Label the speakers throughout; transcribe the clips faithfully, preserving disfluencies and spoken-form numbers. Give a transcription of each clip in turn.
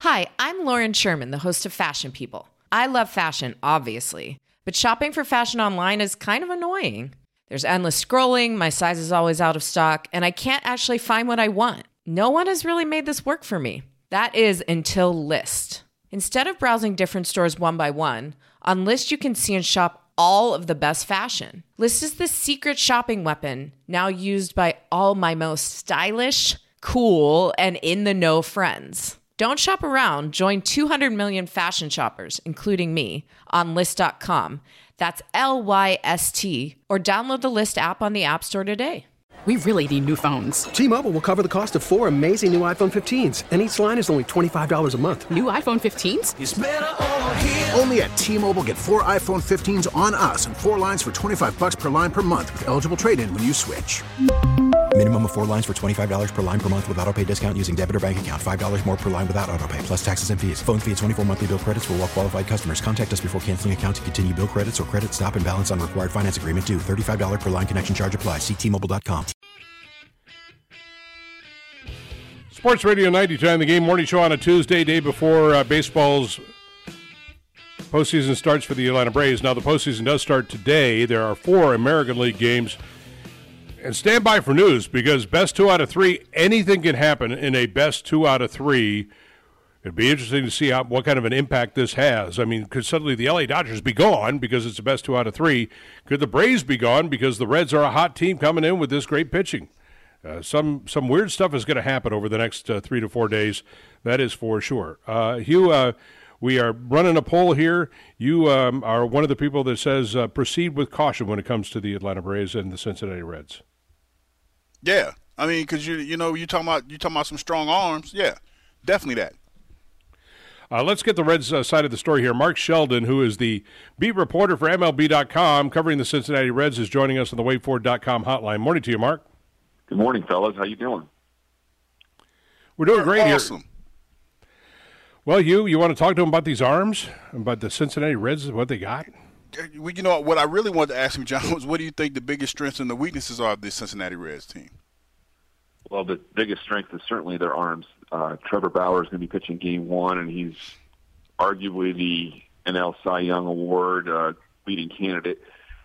Speaker 1: Hi, I'm Lauren Sherman, the host of Fashion People. I love fashion, obviously, but shopping for fashion online is kind of annoying. There's endless scrolling, my size is always out of stock, and I can't actually find what I want. No one has really made this work for me. That is until Lyst. Instead of browsing different stores one by one, on Lyst you can see and shop all of the best fashion. Lyst is the secret shopping weapon, now used by all my most stylish, cool, and in-the-know friends. Don't shop around. Join two hundred million fashion shoppers, including me, on Lyst dot com. That's L Y S T. Or download the Lyst app on the App Store today.
Speaker 2: We really need new phones.
Speaker 3: T-Mobile will cover the cost of four amazing new iPhone fifteens, and each line is only twenty-five dollars a month.
Speaker 2: New iPhone fifteens?
Speaker 4: It's better over here.
Speaker 5: Only at T-Mobile, get four iPhone fifteens on us and four lines for twenty-five dollars per line per month with eligible trade-in when you switch.
Speaker 6: Minimum of four lines for twenty-five dollars per line per month with autopay discount using debit or bank account. five dollars more per line without autopay, plus taxes and fees. Phone fee at twenty-four monthly bill credits for well-qualified customers. Contact us before canceling account to continue bill credits or credit stop and balance on required finance agreement due. thirty-five dollars per line connection charge applies. See T Mobile dot com.
Speaker 7: Sports Radio ninety ten, the Game Morning Show on a Tuesday, day before uh, baseball's postseason starts for the Atlanta Braves. Now, the postseason does start today. There are four American League games. And stand by for news, because best two out of three, anything can happen in a best two out of three. It'd be interesting to see how, what kind of an impact this has. I mean, could suddenly the L A Dodgers be gone because it's the best two out of three? Could the Braves be gone because the Reds are a hot team coming in with this great pitching? Uh, some some weird stuff is going to happen over the next uh, three to four days. That is for sure. Uh, Hugh, uh, we are running a poll here. You um, are one of the people that says uh, proceed with caution when it comes to the Atlanta Braves and the Cincinnati Reds.
Speaker 8: Yeah, I mean, because you you know you talking about you talking about some strong arms. Yeah, definitely that.
Speaker 7: Uh, let's get the Reds uh, side of the story here. Mark Sheldon, who is the beat reporter for M L B dot com, covering the Cincinnati Reds, is joining us on the Wake Forward dot com hotline. Morning to you, Mark.
Speaker 9: Good morning, fellas. How you doing?
Speaker 7: We're doing great
Speaker 8: awesome.
Speaker 7: here. Well, you you want to talk to him about these arms, about the Cincinnati Reds, what they got?
Speaker 8: Well, you know, what I really wanted to ask him, John, was what do you think the biggest strengths and the weaknesses are of this Cincinnati Reds team?
Speaker 9: Well, the biggest strength is certainly their arms. Uh, Trevor Bauer is going to be pitching game one, and he's arguably the N L Cy Young Award uh, leading candidate.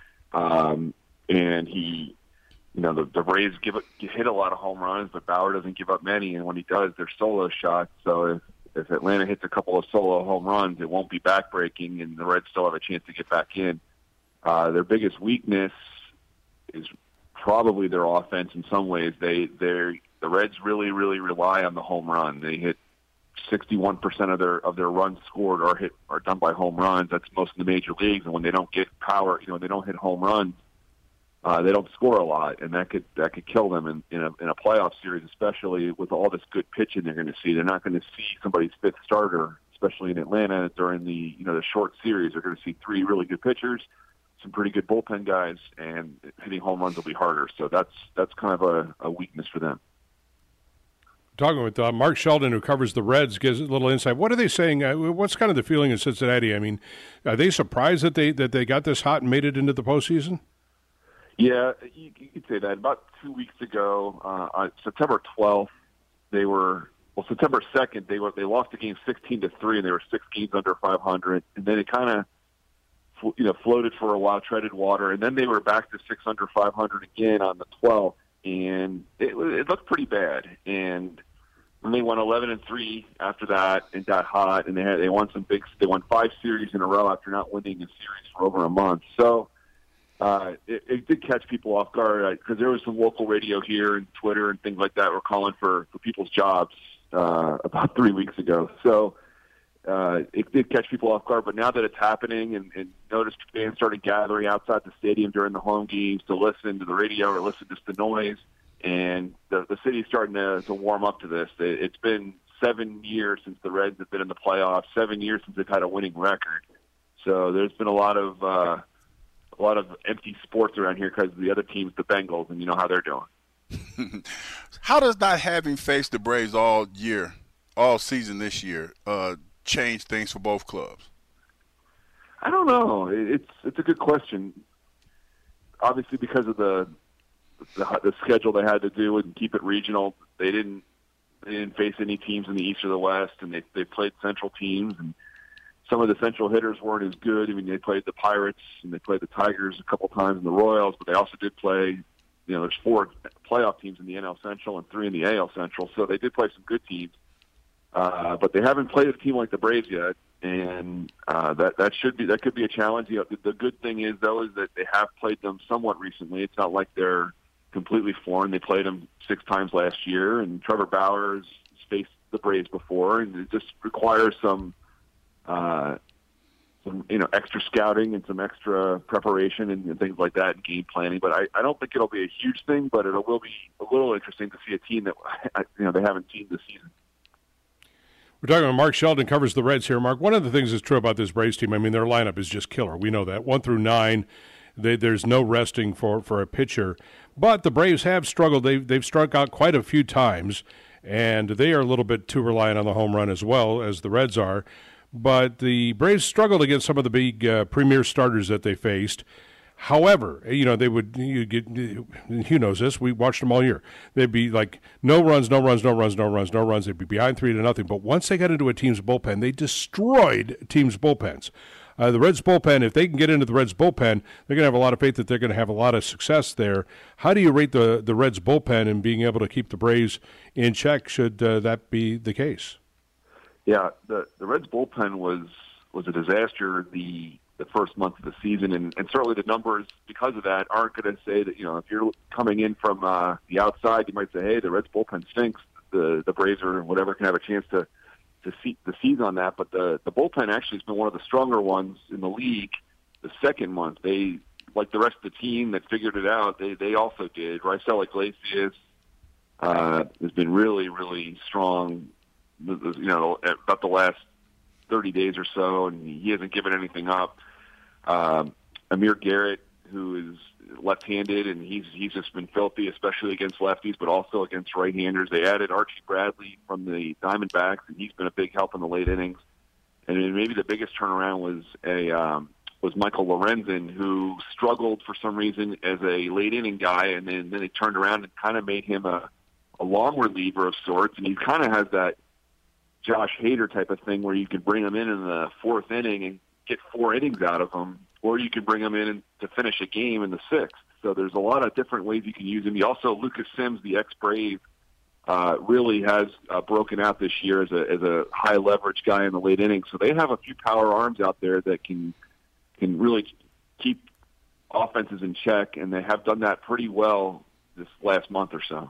Speaker 9: Um, and he, you know, the, the Rays give it, hit a lot of home runs, but Bauer doesn't give up many, and when he does, they're solo shots. So if If Atlanta hits a couple of solo home runs, it won't be backbreaking, and the Reds still have a chance to get back in. Uh, their biggest weakness is probably their offense in some ways. They, they're, the Reds really, really rely on the home run. They hit sixty-one percent of their of their runs scored are hit are done by home runs. That's most in the major leagues, and when they don't get power, you know, they don't hit home runs. Uh, they don't score a lot, and that could that could kill them in, in, a, in a playoff series, especially with all this good pitching they're going to see. They're not going to see somebody's fifth starter, especially in Atlanta during the you know the short series. They're going to see three really good pitchers, some pretty good bullpen guys, and hitting home runs will be harder. So that's that's kind of a, a weakness for them.
Speaker 7: Talking with uh, Mark Sheldon, who covers the Reds, gives a little insight. What are they saying? Uh, what's kind of the feeling in Cincinnati? I mean, are they surprised that they that they got this hot and made it into the postseason?
Speaker 9: Yeah, you, you could say that. About two weeks ago, uh, on September twelfth, they were well. September second, they were they lost the game sixteen to three, and they were six games under five hundred. And then it kind of, you know, floated for a while, treaded water, and then they were back to six under five hundred again on the twelfth, and it, it looked pretty bad. And when they won eleven and three after that, and got hot, and they had they won some big. They won five series in a row after not winning a series for over a month. So. Uh, it, it did catch people off guard because there was some local radio here and Twitter and things like that were calling for, for people's jobs uh, about three weeks ago. So uh, it did catch people off guard. But now that it's happening and, and noticed fans started gathering outside the stadium during the home games to listen to the radio or listen to the noise, and the, the city's starting to, to warm up to this. It, it's been seven years since the Reds have been in the playoffs, seven years since they've had a winning record. So there's been a lot of uh, – a lot of empty sports around here because the other team's the Bengals, and you know how they're doing.
Speaker 8: How does not having faced the Braves all year, all season this year, uh, change things for both clubs?
Speaker 9: I don't know. It's it's a good question. Obviously, because of the the, the schedule they had to do and keep it regional, they didn't They didn't face any teams in the East or the West, and they they played Central teams, and some of the Central hitters weren't as good. I mean, they played the Pirates and they played the Tigers a couple times in the Royals, but they also did play, you know, there's four playoff teams in the N L Central and three in the A L Central, so they did play some good teams. Uh, but they haven't played a team like the Braves yet, and uh, that that should be that could be a challenge. You know, the, the good thing is though is that they have played them somewhat recently. It's not like they're completely foreign. They played them six times last year, and Trevor Bauer has faced the Braves before, and it just requires some. Uh, some you know extra scouting and some extra preparation and, and things like that and game planning. But I, I don't think it'll be a huge thing, but it will be a little interesting to see a team that you know they haven't seen this season.
Speaker 7: We're talking about Mark Sheldon, covers the Reds here. Mark, one of the things that's true about this Braves team, I mean, their lineup is just killer. We know that. One through nine, they, there's no resting for, for a pitcher. But the Braves have struggled. They've, they've struck out quite a few times, and they are a little bit too reliant on the home run as well as the Reds are. But the Braves struggled against some of the big uh, premier starters that they faced. However, you know, they would, you get, Hugh knows this, we watched them all year. They'd be like, no runs, no runs, no runs, no runs, no runs. They'd be behind three to nothing. But once they got into a team's bullpen, they destroyed teams' bullpens. Uh, the Reds' bullpen, if they can get into the Reds' bullpen, they're going to have a lot of faith that they're going to have a lot of success there. How do you rate the, the Reds' bullpen and being able to keep the Braves in check should uh, that be the case?
Speaker 9: Yeah, the, the Reds' bullpen was, was a disaster the the first month of the season, and, and certainly the numbers because of that aren't going to say that, you know, if you're coming in from uh, the outside, you might say, hey, the Reds bullpen stinks. The the Braves or whatever can have a chance to to, see, to seize on that, but the, the bullpen actually has been one of the stronger ones in the league the second month. They, like the rest of the team that figured it out, they, they also did. Raisel Iglesias uh, has been really, really strong, you know, about the last thirty days or so, and he hasn't given anything up. Um, Amir Garrett, who is left-handed, and he's he's just been filthy, especially against lefties, but also against right-handers. They added Archie Bradley from the Diamondbacks, and he's been a big help in the late innings. And then maybe the biggest turnaround was a um, was Michael Lorenzen, who struggled for some reason as a late-inning guy, and then, then they turned around and kind of made him a, a long reliever of sorts, and he kind of has that Josh Hader type of thing where you can bring him in in the fourth inning and get four innings out of him, or you can bring him in to finish a game in the sixth. So there's a lot of different ways you can use him. He also, Lucas Sims, the ex-Brave, uh, really has uh, broken out this year as a as a high leverage guy in the late innings. So they have a few power arms out there that can can really keep offenses in check, and they have done that pretty well this last month or so.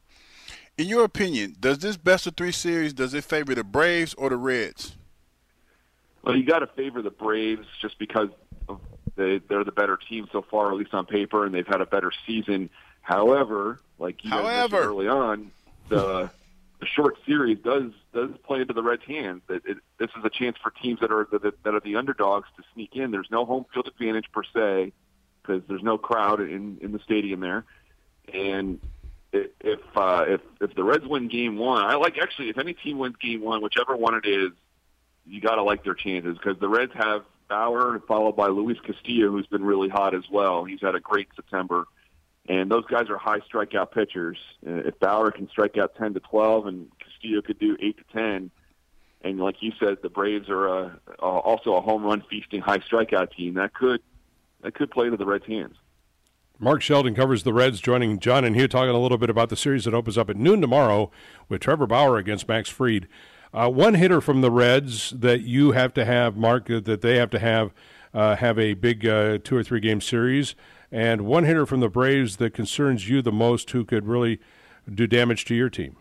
Speaker 8: In your opinion, does this best of three series, does it favor the Braves or the Reds?
Speaker 9: Well, you got to favor the Braves just because they, they're the better team so far, at least on paper, and they've had a better season. However, like you guys mentioned early on, the the short series does does play into the Reds' hands. That it, this is a chance for teams that are that, that are the underdogs to sneak in. There's no home field advantage per se because there's no crowd in, in the stadium there, and if uh, if if the Reds win Game One, I like actually if any team wins Game One, whichever one it is, you got to like their chances because the Reds have Bauer followed by Luis Castillo, who's been really hot as well. He's had a great September, and those guys are high strikeout pitchers. Uh, if Bauer can strike out ten to twelve, and Castillo could do eight to ten, and like you said, the Braves are a, a, also a home run feasting high strikeout team. That could that could play to the Reds' hands.
Speaker 7: Mark Sheldon covers the Reds, joining John and Hugh talking a little bit about the series that opens up at noon tomorrow with Trevor Bauer against Max Fried. Uh, one hitter from the Reds that you have to have, Mark, that they have to have, uh, have a big uh, two or three game series, and one hitter from the Braves that concerns you the most who could really do damage to your team.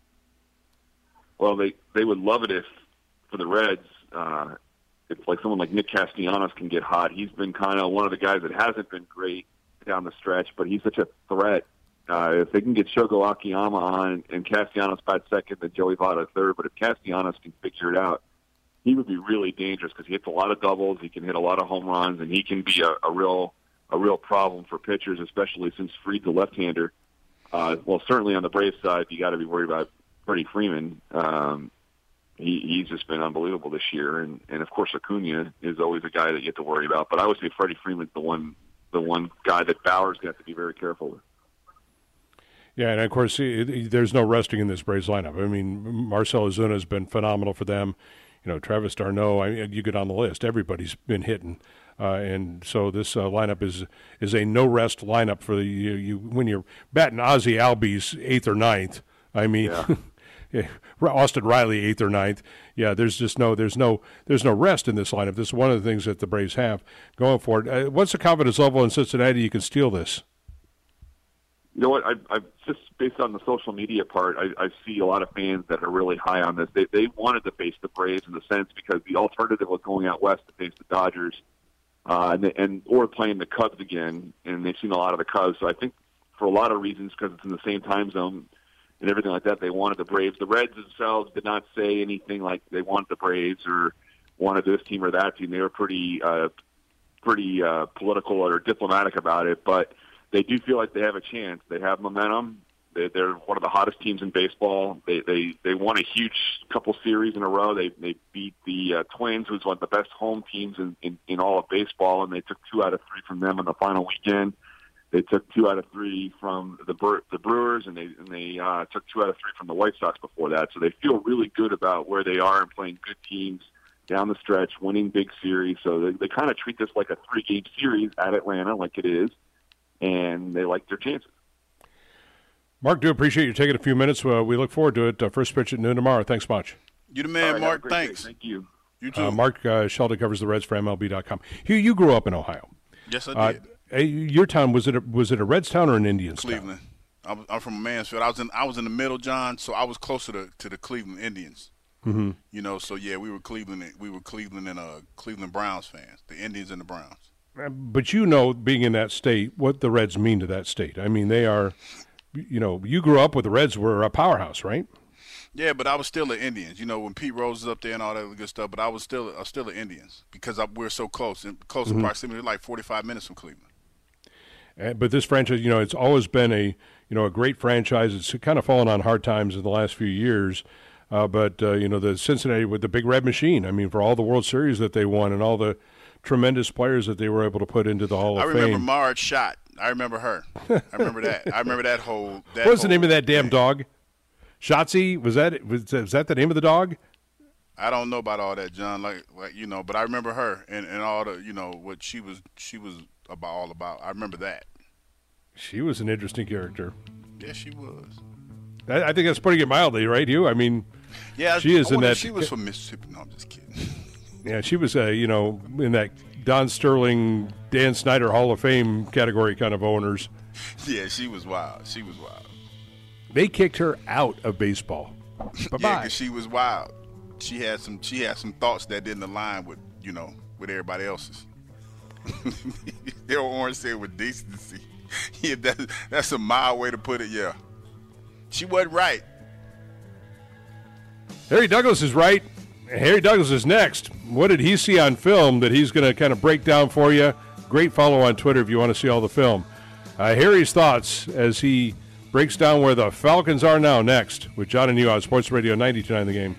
Speaker 9: Well, they, they would love it if, for the Reds, uh, it's like someone like Nick Castellanos can get hot. He's been kind of one of the guys that hasn't been great down the stretch, but he's such a threat. Uh, if they can get Shogo Akiyama on and Castellanos bat second, then Joey Votto third, but if Castellanos can figure it out, he would be really dangerous because he hits a lot of doubles, he can hit a lot of home runs, and he can be a, a real a real problem for pitchers, especially since Fried's a left-hander. Uh, well, certainly on the Braves side, you got to be worried about Freddie Freeman. Um, he, he's just been unbelievable this year, and, and of course Acuna is always a guy that you have to worry about. But I would say Freddie Freeman's the one the one guy that Bauer's got to be very careful with.
Speaker 7: Yeah, and of course, it, it, there's no resting in this Braves lineup. I mean, Marcell Ozuna has been phenomenal for them. You know, Travis d'Arnaud, I mean, you get on the list. Everybody's been hitting. Uh, and so this uh, lineup is is a no-rest lineup for the you, you when you're batting Ozzie Albies eighth or ninth. I mean, yeah. Austin Riley eighth or ninth. Yeah, there's just no there's no there's no rest in this lineup. This is one of the things that the Braves have going for it. Uh, what's the confidence level in Cincinnati you can steal this?
Speaker 9: You know what? I, I just based on the social media part, I, I see a lot of fans that are really high on this. They they wanted to face the Braves in the sense because the alternative was going out west to face the Dodgers, uh, and, and or playing the Cubs again. And they've seen a lot of the Cubs, so I think for a lot of reasons, because it's in the same time zone and everything like that, they wanted the Braves. The Reds themselves did not say anything like they wanted the Braves or wanted this team or that team. They were pretty uh, pretty uh, political or diplomatic about it, but they do feel like they have a chance. They have momentum. They, they're one of the hottest teams in baseball. They they they won a huge couple series in a row. They they beat the uh, Twins, who's one of the best home teams in, in, in all of baseball, and they took two out of three from them in the final weekend. They took two out of three from the Bre- the Brewers, and they and they uh, took two out of three from the White Sox before that. So they feel really good about where they are and playing good teams down the stretch, winning big series. So they, they kind of treat this like a three-game series at Atlanta, like it is. And they like their chances.
Speaker 7: Mark, do appreciate you taking a few minutes. Uh, we look forward to it. Uh, first pitch at noon tomorrow. Thanks much.
Speaker 8: You the man,
Speaker 9: right,
Speaker 8: Mark. Thanks.
Speaker 9: Day. Thank you.
Speaker 8: You too.
Speaker 7: Uh, Mark uh, Sheldon covers the Reds for M L B dot com. Hugh, you grew up in Ohio.
Speaker 8: Yes, I
Speaker 7: Uh,
Speaker 8: did.
Speaker 7: uh, your town, was it a, was it a Reds town or an Indians
Speaker 8: Cleveland.
Speaker 7: town?
Speaker 8: I'm, I'm from Mansfield. I was in I was in the middle, John, so I was closer to, to the Cleveland Indians.
Speaker 7: Mm-hmm.
Speaker 8: You know, so yeah, we were Cleveland. We were Cleveland and uh, Cleveland Browns fans. The Indians and the Browns.
Speaker 7: But you know, being in that state, what the Reds mean to that state. I mean, they are, you know, you grew up with the Reds were a powerhouse, right?
Speaker 8: Yeah, but I was still an Indians. You know, when Pete Rose was up there and all that good stuff, but I was still I was still an Indians because I, we're so close, in close
Speaker 7: Mm-hmm.
Speaker 8: in proximity, like forty-five minutes from Cleveland.
Speaker 7: Uh, but this franchise, you know, it's always been a, you know, a great franchise. It's kind of fallen on hard times in the last few years. Uh, but, uh, you know, the Cincinnati with the big red machine, I mean, for all the World Series that they won and all the tremendous players that they were able to put into the Hall of
Speaker 8: I
Speaker 7: Fame.
Speaker 8: remember Marge Shot. I remember her. I remember that. I remember that whole. That
Speaker 7: what was the
Speaker 8: whole
Speaker 7: name of that damn
Speaker 8: thing.
Speaker 7: dog? Shotzi? Was that was, was that the name of the dog?
Speaker 8: I don't know about all that, John. Like, like you know, but I remember her and, and all the, you know, what she was she was about all about. I remember that.
Speaker 7: She was an interesting character.
Speaker 8: Yeah, she was.
Speaker 7: I, I think that's putting it mildly, right, Hugh? I mean,
Speaker 8: Yeah,
Speaker 7: she is
Speaker 8: I
Speaker 7: in
Speaker 8: wonder
Speaker 7: that.
Speaker 8: if she was from Mississippi. No, I'm just kidding.
Speaker 7: Yeah, she was, uh, you know, in that Don Sterling, Dan Snyder Hall of Fame category kind of owners.
Speaker 8: Yeah, she was wild. She was wild.
Speaker 7: They kicked her out of baseball. Bye-bye.
Speaker 8: Yeah, because she was wild. She had some. She had some thoughts that didn't align with, you know, with everybody else's. Daryl Orange said with decency. Yeah, that, that's a mild way to put it. Yeah, she wasn't right.
Speaker 7: Harry Douglas is right. Harry Douglas is next. What did he see on film that he's going to kind of break down for you? Great follow on Twitter if you want to see all the film. Uh, Harry's thoughts as he breaks down where the Falcons are now next with John and you on Sports Radio ninety-two point nine The Game.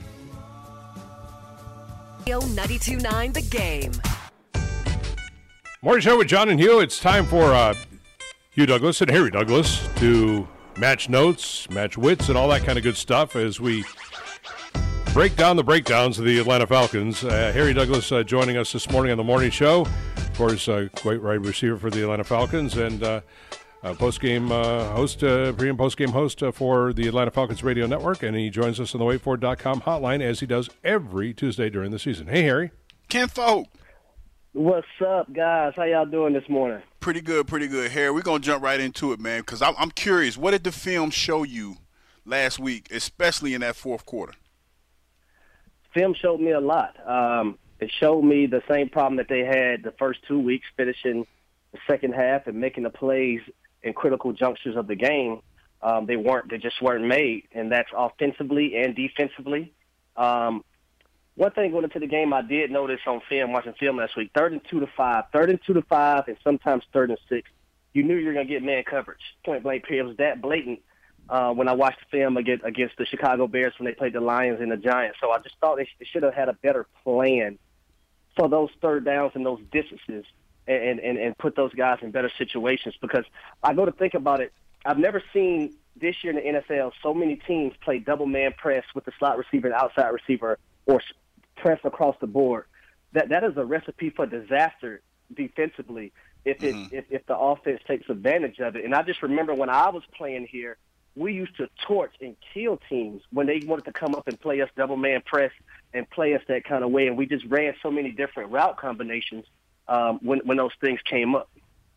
Speaker 4: ninety-two point nine The Game.
Speaker 7: Morning show with John and Hugh. It's time for uh, Hugh Douglas and Harry Douglas to match notes, match wits, and all that kind of good stuff as we break down the breakdowns of the Atlanta Falcons. Uh, Harry Douglas uh, joining us this morning on the morning show. Of course, uh, great wide receiver for the Atlanta Falcons and uh, uh, post-game uh, host, uh, pre- and post-game host uh, for the Atlanta Falcons radio network. And he joins us on the wait for it dot com hotline as he does every Tuesday during the season. Hey, Harry.
Speaker 8: Ken Folk.
Speaker 10: What's up, guys? How y'all doing this morning?
Speaker 8: Pretty good, pretty good. Harry, we're going to jump right into it, man, because I'm, I'm curious. What did the film show you last week, especially in that fourth quarter?
Speaker 10: Film showed me a lot. Um, it showed me the same problem that they had the first two weeks, finishing the second half and making the plays in critical junctures of the game. Um, they weren't, they just weren't made, and that's offensively and defensively. Um, one thing going into the game, I did notice on film, watching film last week, third and two to five, third and two to five, and sometimes third and six. You knew you were going to get man coverage. Point blank period. It was that blatant. Uh, when I watched the film against, against the Chicago Bears when they played the Lions and the Giants. So I just thought they, sh- they should have had a better plan for those third downs and those distances and, and, and put those guys in better situations because I go to think about it, I've never seen this year in the N F L so many teams play double man press with the slot receiver and outside receiver, or press across the board. That that is a recipe for disaster defensively if it mm-hmm. if, if the offense takes advantage of it. And I just remember when I was playing here, we used to torch and kill teams when they wanted to come up and play us double man press and play us that kind of way. And we just ran so many different route combinations um, when when those things came up.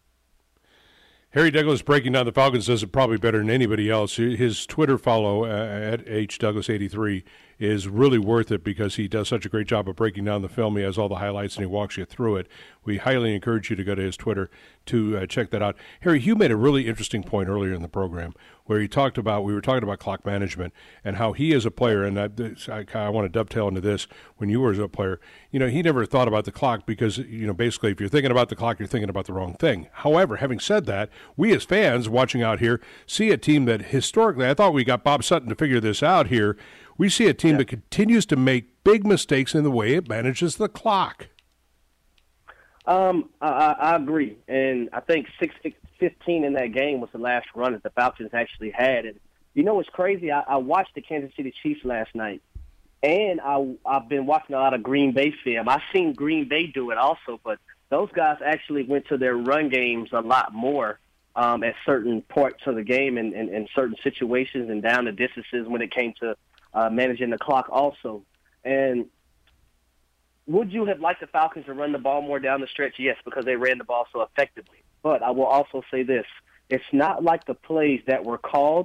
Speaker 7: Harry Douglas breaking down the Falcons does it probably better than anybody else. His Twitter follow uh, at H Douglas eighty-three is really worth it because he does such a great job of breaking down the film. He has all the highlights and he walks you through it. We highly encourage you to go to his Twitter to uh, check that out. Harry, you made a really interesting point earlier in the program where he talked about, we were talking about clock management and how he as a player, and I, I, I want to dovetail into this, when you were as a player, you know, he never thought about the clock because, you know, basically if you're thinking about the clock, you're thinking about the wrong thing. However, having said that, we as fans watching out here see a team that historically, I thought we got Bob Sutton to figure this out here, we see a team yeah. that continues to make big mistakes in the way it manages the clock.
Speaker 10: Um, I, I agree, and I think six fifteen in that game was the last run that the Falcons actually had. And you know what's crazy? I, I watched the Kansas City Chiefs last night, and I, I've been watching a lot of Green Bay film. I've seen Green Bay do it also, but those guys actually went to their run games a lot more um, at certain parts of the game and in certain situations and down the distances when it came to uh, managing the clock also. And would you have liked the Falcons to run the ball more down the stretch? Yes, because they ran the ball so effectively. But I will also say this. It's not like the plays that were called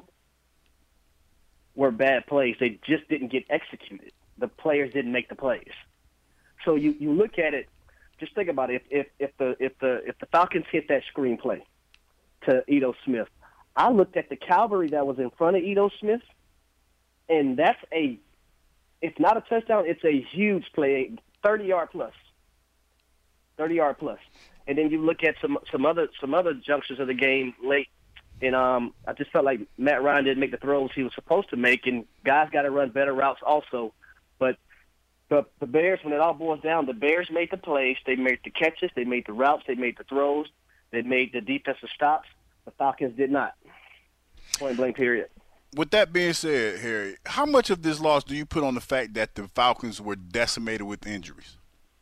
Speaker 10: were bad plays. They just didn't get executed. The players didn't make the plays. So you, you look at it, just think about it. If, if, if, the, if, the, if the Falcons hit that screen play to Ito Smith, I looked at the cavalry that was in front of Ito Smith, and that's a – it's not a touchdown. It's a huge play, thirty-yard plus, thirty-yard plus. And then you look at some some other some other junctures of the game late, and um, I just felt like Matt Ryan didn't make the throws he was supposed to make, and guys got to run better routes also. But the, the Bears, when it all boils down, the Bears made the plays, they made the catches, they made the routes, they made the throws, they made the defensive stops. The Falcons did not. Point blank, period.
Speaker 8: With that being said, Harry, how much of this loss do you put on the fact that the Falcons were decimated with injuries?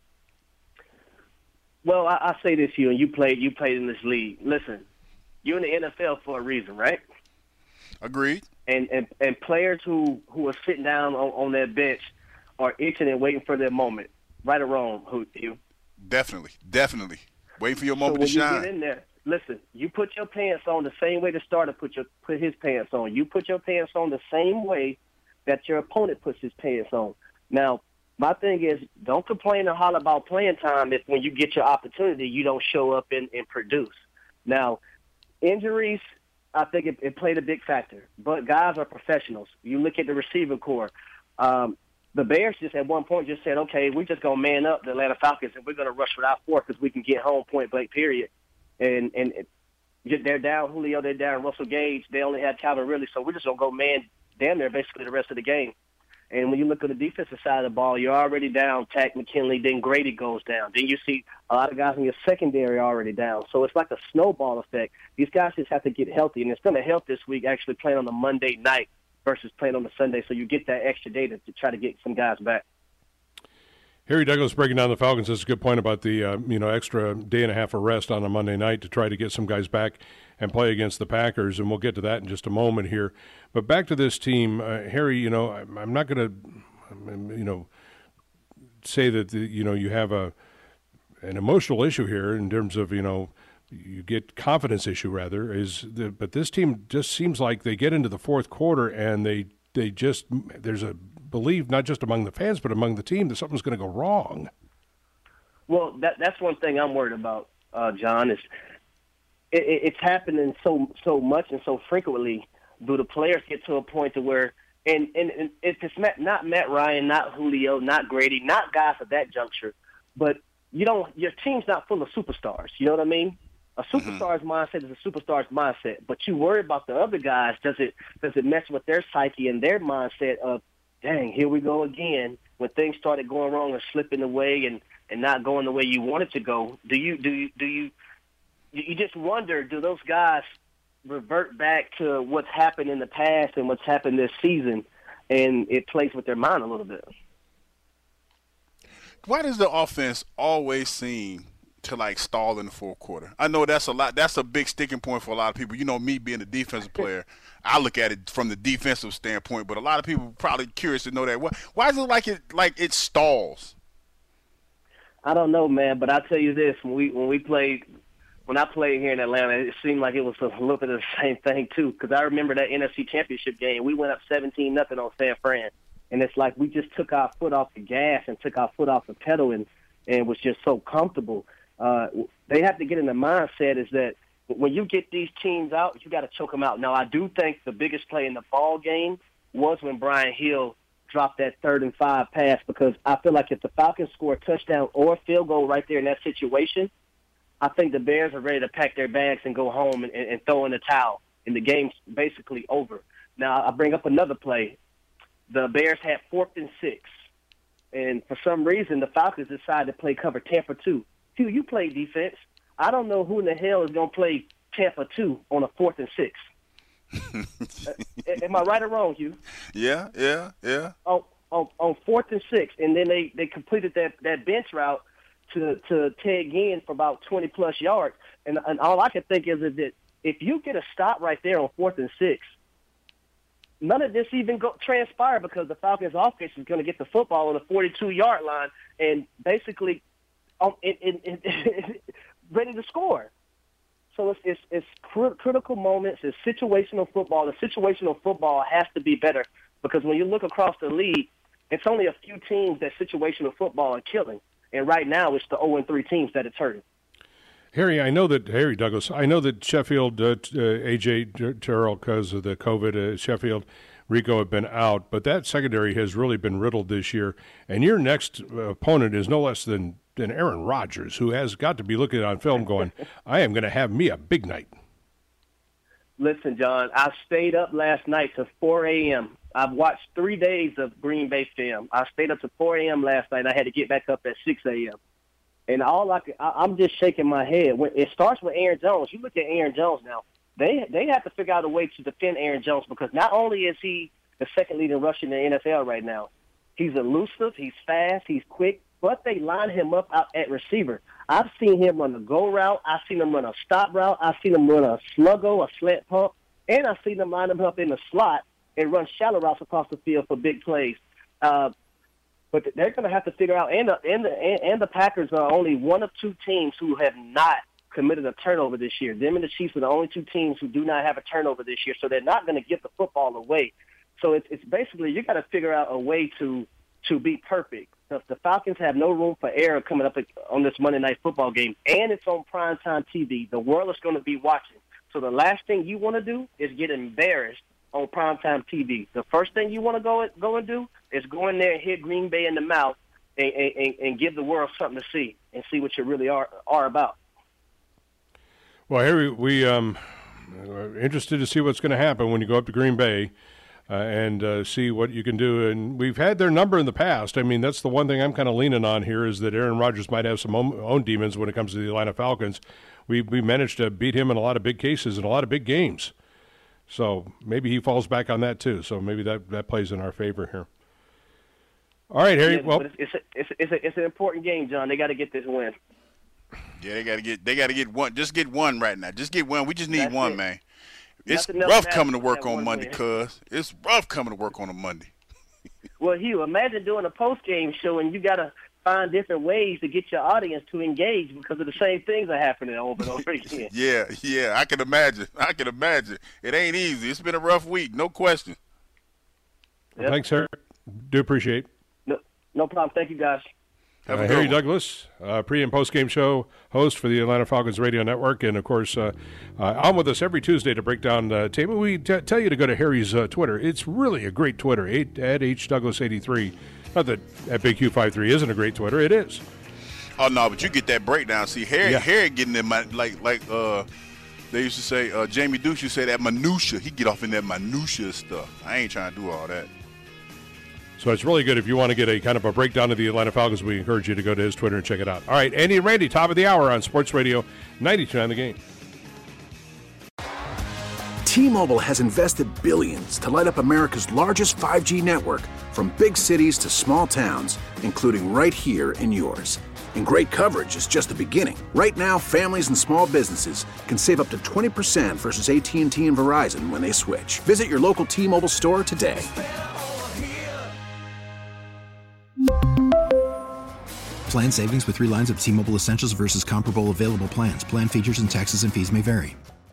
Speaker 10: Well, I, I say this to you, and you played you played in this league. Listen, you're in the N F L for a reason, right?
Speaker 8: Agreed.
Speaker 10: And and, and players who, who are sitting down on, on their bench are itching and waiting for their moment, right or wrong, who you?
Speaker 8: Definitely, definitely. Waiting for your moment
Speaker 10: so
Speaker 8: to shine.
Speaker 10: When you get in there, listen, you put your pants on the same way the starter put your put his pants on. You put your pants on the same way that your opponent puts his pants on. Now, my thing is, don't complain and holler about playing time if when you get your opportunity, you don't show up and, and produce. Now, injuries, I think it, it played a big factor. But guys are professionals. You look at the receiver core. Um, the Bears just at one point just said, okay, we're just going to man up the Atlanta Falcons, and we're going to rush without four because we can get home point blank, period. And and it, they're down Julio, they're down Russell Gage. They only had Calvin Ridley, so we're just going to go man damn near basically the rest of the game. And when you look at the defensive side of the ball, you're already down Tack McKinley, then Grady goes down. Then you see a lot of guys in your secondary already down. So it's like a snowball effect. These guys just have to get healthy, and it's going to help this week actually playing on the Monday night versus playing on the Sunday, so you get that extra day to, to try to get some guys back.
Speaker 7: Harry Douglas breaking down the Falcons. That's a good point about the uh, you know extra day and a half of rest on a Monday night to try to get some guys back and play against the Packers, and we'll get to that in just a moment here. But back to this team, uh, Harry. You know, I'm, I'm not going to you know say that the, you know you have a an emotional issue here in terms of you know you get confidence issue rather is the, but this team just seems like they get into the fourth quarter and they they just there's a believe not just among the fans but among the team that something's going to go wrong.
Speaker 10: Well, that that's one thing I'm worried about, uh, John. Is it, it, it's happening so so much and so frequently. Do the players get to a point to where and and, and it's Matt, not Matt Ryan, not Julio, not Grady, not guys at that juncture, but you don't your team's not full of superstars. You know what I mean? A superstar's mm-hmm. mindset is a superstar's mindset, but you worry about the other guys. Does it does it mess with their psyche and their mindset of, dang, here we go again. When things started going wrong or slipping away and, and not going the way you wanted to go, do you do you do you you just wonder, do those guys revert back to what's happened in the past and what's happened this season, and it plays with their mind a little bit.
Speaker 8: Why does the offense always seem to like stall in the fourth quarter? I know that's a lot. That's a big sticking point for a lot of people. You know, me being a defensive player, I look at it from the defensive standpoint. But a lot of people are probably curious to know that. Why is it like it like it stalls?
Speaker 10: I don't know, man. But I'll tell you this: when we when we played, when I played here in Atlanta, it seemed like it was a little bit of the same thing too. Because I remember that N F C Championship game. We went up seventeen nothing on San Fran, and it's like we just took our foot off the gas and took our foot off the pedal, and and was just so comfortable. Uh, they have to get in the mindset is that when you get these teams out, you got to choke them out. Now, I do think the biggest play in the ball game was when Brian Hill dropped that third and five pass, because I feel like if the Falcons score a touchdown or a field goal right there in that situation, I think the Bears are ready to pack their bags and go home and, and, and throw in the towel, and the game's basically over. Now, I bring up another play. The Bears had fourth and six, and for some reason the Falcons decided to play cover Tampa two. Hugh, you play defense. I don't know who in the hell is going to play Tampa two on a fourth and six. uh, am I right or wrong, Hugh?
Speaker 8: Yeah, yeah, yeah.
Speaker 10: On, on, on fourth and six, and then they, they completed that, that bench route to to Ted Ginn for about twenty-plus yards. And, and all I can think is, is that if you get a stop right there on fourth and six, none of this even go, transpire because the Falcons' offense is going to get the football on the forty-two-yard line and basically – Um, it, it, it, it, ready to score. So it's it's, it's cr- critical moments. It's situational football. The situational football has to be better because when you look across the league, it's only a few teams that situational football are killing. And right now it's the oh and three teams that it's hurting.
Speaker 7: Harry, I know that, Harry Douglas, I know that Sheffield, uh, uh, A J Terrell, because of the COVID, uh, Sheffield, Rico have been out, but that secondary has really been riddled this year. And your next uh, opponent is no less than than Aaron Rodgers, who has got to be looking on film going, I am going to have me a big night.
Speaker 10: Listen, John, I stayed up last night to four a.m. I've watched three days of Green Bay film. I stayed up to four a.m. last night, and I had to get back up at six a.m. And all I could, I, I'm just shaking my head. When it starts with Aaron Jones. You look at Aaron Jones now. They they have to figure out a way to defend Aaron Jones because not only is he the second leading rusher in the N F L right now, he's elusive, he's fast, he's quick, but they line him up out at receiver. I've seen him run a go route. I've seen him run a stop route. I've seen him run a sluggo, a slant pump, and I've seen him line him up in the slot and run shallow routes across the field for big plays. Uh, but they're going to have to figure out, and the, and, the, and the Packers are only one of two teams who have not committed a turnover this year. Them and the Chiefs are the only two teams who do not have a turnover this year, so they're not going to get the football away. So it's, it's basically you got to figure out a way to to be perfect. The, the Falcons have no room for error coming up on this Monday Night Football game, and it's on primetime T V. The world is going to be watching. So the last thing you want to do is get embarrassed on primetime T V. The first thing you want to go go and do is go in there and hit Green Bay in the mouth and, and, and give the world something to see and see what you really are are about.
Speaker 7: Well, Harry, we um, are interested to see what's going to happen when you go up to Green Bay. Uh, and uh, see what you can do. And we've had their number in the past. I mean, that's the one thing I'm kind of leaning on here is that Aaron Rodgers might have some own, own demons when it comes to the Atlanta Falcons. We we managed to beat him in a lot of big cases and a lot of big games. So maybe he falls back on that too. So maybe that, that plays in our favor here. All right, Harry.
Speaker 10: Yeah,
Speaker 7: well,
Speaker 10: but it's, it's, a, it's, a, it's, a, it's an important game, John. They got to get this win.
Speaker 8: Yeah, they got to get they got to get one. Just get one right now. Just get one. We just need
Speaker 10: That's
Speaker 8: one,
Speaker 10: it.
Speaker 8: man. It's
Speaker 10: Nothing else
Speaker 8: rough
Speaker 10: matters
Speaker 8: coming to
Speaker 10: but
Speaker 8: work
Speaker 10: that
Speaker 8: on
Speaker 10: one
Speaker 8: Monday,
Speaker 10: win.
Speaker 8: cuz. It's rough coming to work on a Monday.
Speaker 10: Well, Hugh, imagine doing a post-game show and you got to find different ways to get your audience to engage because of the same things are happening over and over again.
Speaker 8: Yeah, yeah, I can imagine. I can imagine. It ain't easy. It's been a rough week, no question.
Speaker 7: Well, thanks, Harry. Do appreciate.
Speaker 10: No, no problem. Thank you, guys.
Speaker 7: Uh, Harry Douglas, uh, pre- and post-game show host for the Atlanta Falcons Radio Network, and, of course, uh, uh, on with us every Tuesday to break down uh, tape. We t- tell you to go to Harry's uh, Twitter. It's really a great Twitter, eight, at H Douglas eighty-three. Not that at Big Q fifty-three isn't a great Twitter. It is.
Speaker 8: Oh, no, but you get that breakdown. See, Harry,
Speaker 7: Yeah.
Speaker 8: Harry getting in my, like, like uh, they used to say, uh, Jamie Dukes used to say that minutia. He get off in that minutia stuff. I ain't trying to do all that.
Speaker 7: So it's really good if you want to get a kind of a breakdown of the Atlanta Falcons. We encourage you to go to his Twitter and check it out. All right, Andy and Randy, top of the hour on Sports Radio ninety-two on The Game.
Speaker 5: T-Mobile has invested billions to light up America's largest five G network, from big cities to small towns, including right here in yours. And great coverage is just the beginning. Right now, families and small businesses can save up to twenty percent versus A T and T and Verizon when they switch. Visit your local T-Mobile store today.
Speaker 6: Plan savings with three lines of T-Mobile Essentials versus comparable available plans. Plan features and taxes and fees may vary.